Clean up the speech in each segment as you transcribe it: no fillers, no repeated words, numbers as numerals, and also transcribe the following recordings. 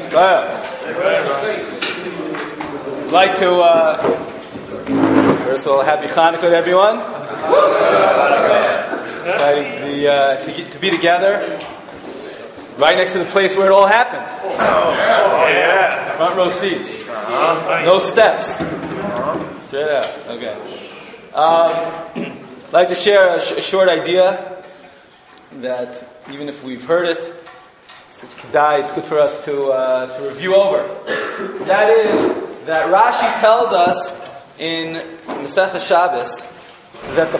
I'd like to, first of all, happy Hanukkah to everyone. Exciting to be together, right next to the place where it all happened. Front row seats. No steps. Straight out. Okay. I'd like to share a short idea that even if we've heard it, it's good for us to review over. That is that Rashi tells us in Masechah Shabbos that the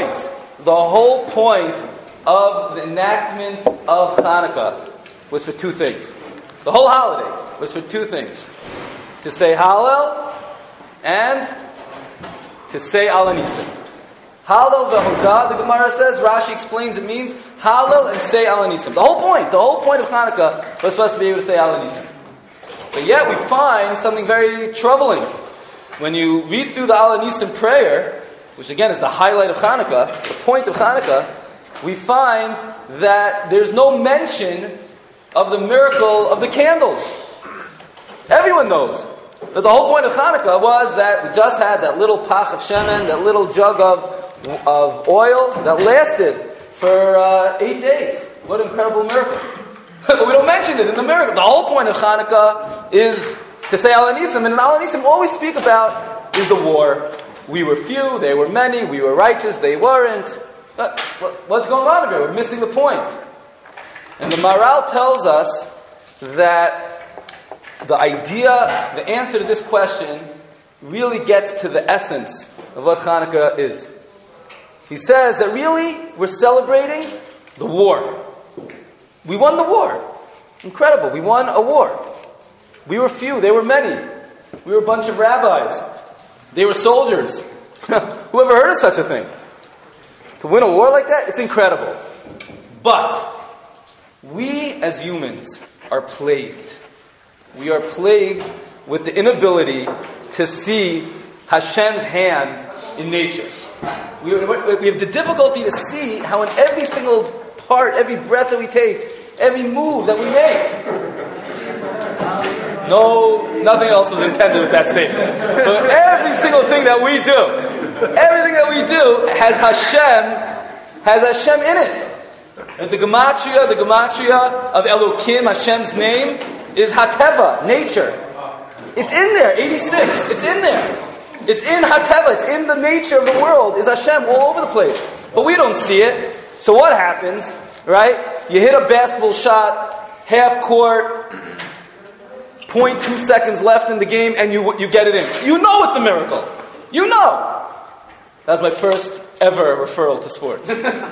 whole point of the enactment of Hanukkah was for two things. The whole holiday was for two things: to say Hallel and to say Al Anisim. Hallel v'hodah, the Gemara says, Rashi explains it means Hallel and say Al Anisim. The whole point of Hanukkah was supposed to be able to say Al Anisim. But yet we find something very troubling. When you read through the Al Anisim prayer, which again is the highlight of Hanukkah, the point of Hanukkah, we find that there's no mention of the miracle of the candles. Everyone knows that the whole point of Hanukkah was that we just had that little pach of shemen, that little jug of oil that lasted for 8 days. What an incredible miracle. But we don't mention it in the miracle. The whole point of Hanukkah is to say Al Anisim, and in Al Anisim all we speak about is the war. We were few, they were many, we were righteous, they weren't. What's going on here? We're missing the point. And the Maharal tells us that the answer to this question really gets to the essence of what Hanukkah is. He says that really we're celebrating the war. We won the war. Incredible. We won a war. We were few, they were many. We were a bunch of rabbis. They were soldiers. Who ever heard of such a thing? To win a war like that, it's incredible. But we as humans are plagued. We are plagued with the inability to see Hashem's hand in nature. We have the difficulty to see how in every single part, every breath that we take, every move that we make. No, nothing else was intended with that statement. But every single thing that we do, everything that we do has Hashem in it. And the gematria of Elokim, Hashem's name, is Hateva, nature. It's in there, 86. It's in there. It's in Hateva. It's in the nature of the world. Is Hashem all over the place. But we don't see it. So what happens, right? You hit a basketball shot, half court, 0.2 seconds left in the game, and you get it in. You know it's a miracle. You know. That was my first ever referral to sports.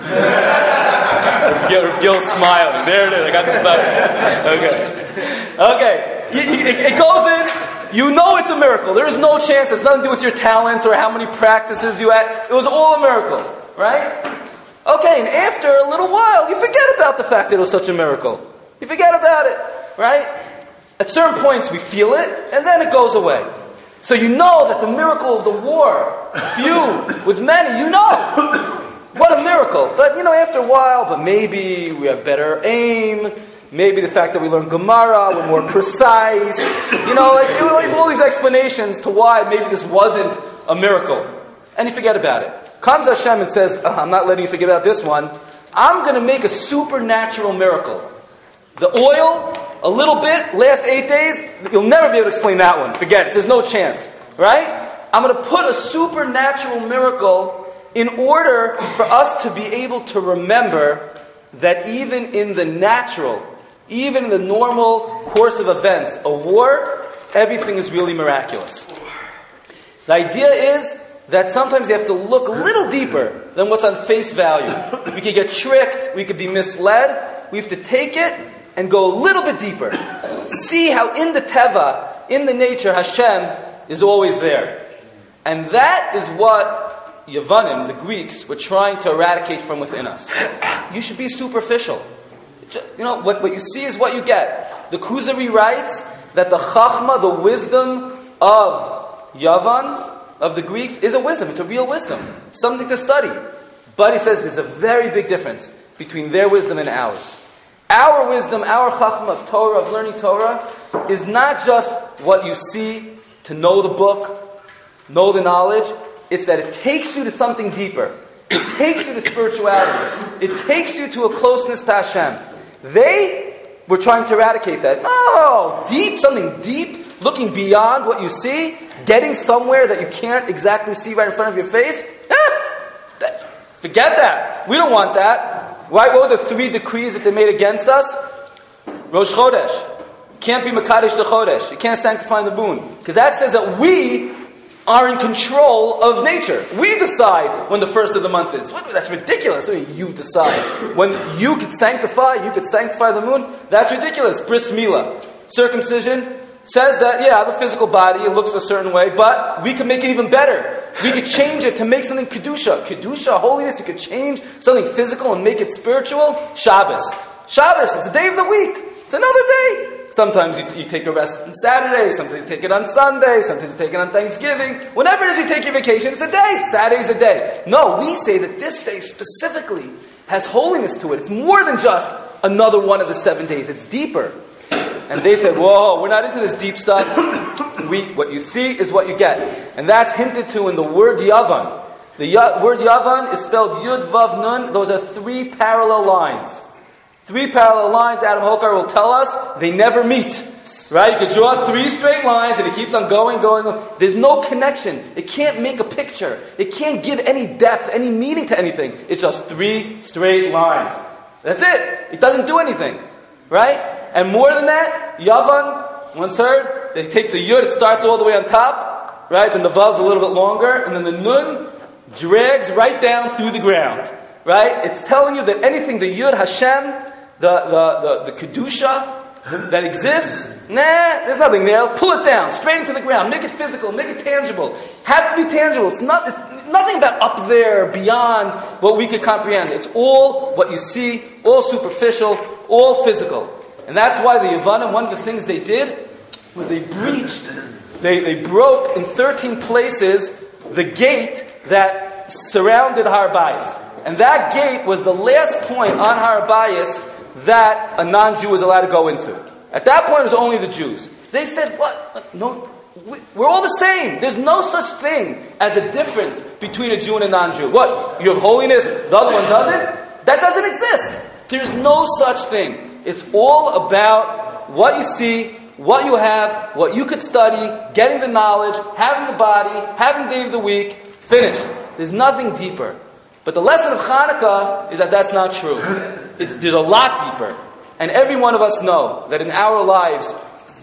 Gil's smiling. There it is. I got the button. Okay. It goes in. You know it's a miracle. There is no chance. It's nothing to do with your talents or how many practices you had. It was all a miracle. Right? Okay, and after a little while, you forget about the fact that it was such a miracle. You forget about it. Right? At certain points, we feel it, and then it goes away. So you know that the miracle of the war, few with many, you know. What a miracle. But, after a while, but maybe we have better aim. Maybe the fact that we learn Gemara, we're more precise. Like all these explanations to why maybe this wasn't a miracle. And you forget about it. Comes Hashem and says, I'm not letting you forget about this one. I'm going to make a supernatural miracle. The oil, a little bit, last 8 days, you'll never be able to explain that one. Forget it. There's no chance. Right? I'm going to put a supernatural miracle in order for us to be able to remember that even in the natural, even in the normal course of events, a war, everything is really miraculous. The idea is that sometimes you have to look a little deeper than what's on face value. We could get tricked, we could be misled. We have to take it and go a little bit deeper. See how in the teva, in the nature, Hashem is always there. And that is what Yavanim, the Greeks, were trying to eradicate from within us. You should be superficial. What you see is what you get. The Kuzari writes that the Chachma, the wisdom of Yavan, of the Greeks, is a wisdom. It's a real wisdom. Something to study. But he says there's a very big difference between their wisdom and ours. Our wisdom, our chachma of Torah, of learning Torah, is not just what you see to know the book, know the knowledge. It's that it takes you to something deeper. It takes you to spirituality. It takes you to a closeness to Hashem. They were trying to eradicate that. Oh, deep, something deep, looking beyond what you see, getting somewhere that you can't exactly see right in front of your face. Forget that. We don't want that. Right? What were the 3 decrees that they made against us? Rosh Chodesh. You can't be Mekadesh the Chodesh. You can't sanctify the moon. Because that says that we are in control of nature. We decide when the first of the month is. That's ridiculous. I mean, you decide. When you could sanctify the moon, that's ridiculous. Bris Milah. Circumcision says that, I have a physical body, it looks a certain way, but we can make it even better. We could change it to make something Kedusha. Kedusha, holiness, you could change something physical and make it spiritual. Shabbos. Shabbos, it's a day of the week. It's another day. Sometimes you take a rest on Saturday, sometimes you take it on Sunday, sometimes you take it on Thanksgiving. Whenever it is you take your vacation, it's a day. Saturday's a day. No, we say that this day specifically has holiness to it. It's more than just another one of the 7 days. It's deeper. And they said, whoa, we're not into this deep stuff. What you see is what you get. And that's hinted to in the word Yavan. The word Yavan is spelled Yud Vav Nun. Those are 3 parallel lines. 3 parallel lines, Adam Holkar will tell us, they never meet. Right? You can draw 3 straight lines and it keeps on going. There's no connection. It can't make a picture. It can't give any depth, any meaning to anything. It's just 3 straight lines. That's it. It doesn't do anything. Right? And more than that, Yavan, once heard, they take the Yud, it starts all the way on top. Right? Then the Vav's a little bit longer. And then the Nun drags right down through the ground. Right? It's telling you that anything, the Yud, Hashem, the Kedusha that exists, there's nothing there. Pull it down, straight into the ground. Make it physical, make it tangible. Has to be tangible. It's nothing about up there, beyond what we could comprehend. It's all what you see, all superficial, all physical. And that's why the Yavanim, one of the things they did was they breached, they broke in 13 places the gate that surrounded Har Bayis. And that gate was the last point on Har Bayis that a non-Jew was allowed to go into. At that point, it was only the Jews. They said, what? No, we're all the same. There's no such thing as a difference between a Jew and a non-Jew. What? You have holiness, the other one doesn't? That doesn't exist. There's no such thing. It's all about what you see, what you have, what you could study, getting the knowledge, having the body, having the day of the week, finished. There's nothing deeper. But the lesson of Hanukkah is that that's not true. There's a lot deeper. And every one of us know that in our lives,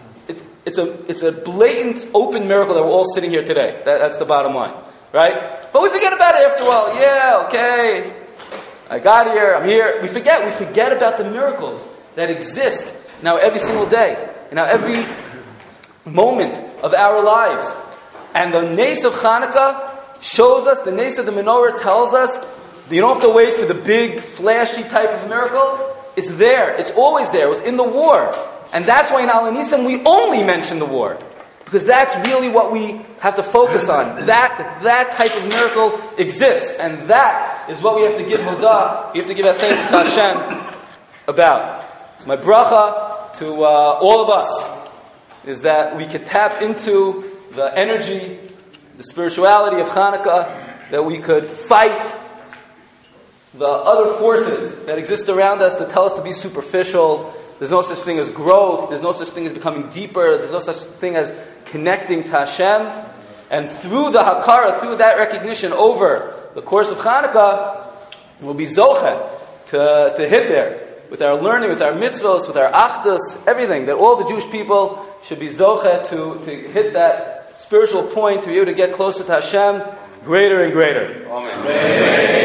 it's a blatant, open miracle that we're all sitting here today. That's the bottom line. Right? But we forget about it after a while. Yeah, okay. I got here, I'm here. We forget about the miracles that exist now every single day. Now every moment of our lives. And the Nes of Hanukkah shows us, the Nes of the menorah tells us, you don't have to wait for the big, flashy type of miracle. It's there. It's always there. It was in the war. And that's why in Al Nisim we only mention the war. Because that's really what we have to focus on. That type of miracle exists. And that is what we have to give Hodah, we have to give our thanks to Hashem about. So my bracha to all of us is that we could tap into the energy, the spirituality of Hanukkah, that we could fight the other forces that exist around us that tell us to be superficial. There's no such thing as growth. There's no such thing as becoming deeper. There's no such thing as connecting to Hashem. And through the Hakara, through that recognition over the course of Hanukkah, we'll be Zocheh to hit there. With our learning, with our mitzvos, with our achdus, everything. That all the Jewish people should be Zocheh to hit that spiritual point, to be able to get closer to Hashem, greater and greater. Amen.